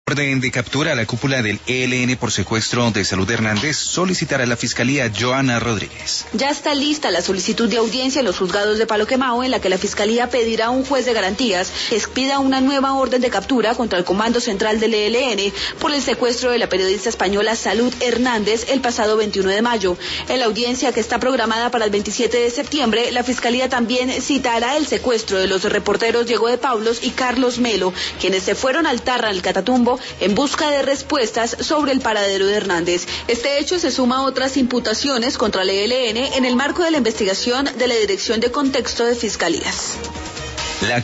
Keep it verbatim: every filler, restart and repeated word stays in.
Orden de captura a la cúpula del E L N por secuestro de salud de Hernández solicitará a la Fiscalía Joana Rodríguez. Ya está lista la solicitud de audiencia en los juzgados de Palo Quemado, en la que la Fiscalía pedirá a un juez de garantías que expida una nueva orden de captura contra el Comando Central del E L N por el secuestro de la periodista española Salud Hernández el pasado veintiuno de mayo. En la audiencia, que está programada para el veintisiete de septiembre, la Fiscalía también citará el secuestro de los reporteros Diego de Pablos y Carlos Melo, quienes se fueron al Tarra, al Catatumbo, en busca de respuestas sobre el paradero de Hernández. Este hecho se suma a otras imputaciones contra el E L N en el marco de la investigación de la Dirección de Contexto de Fiscalías.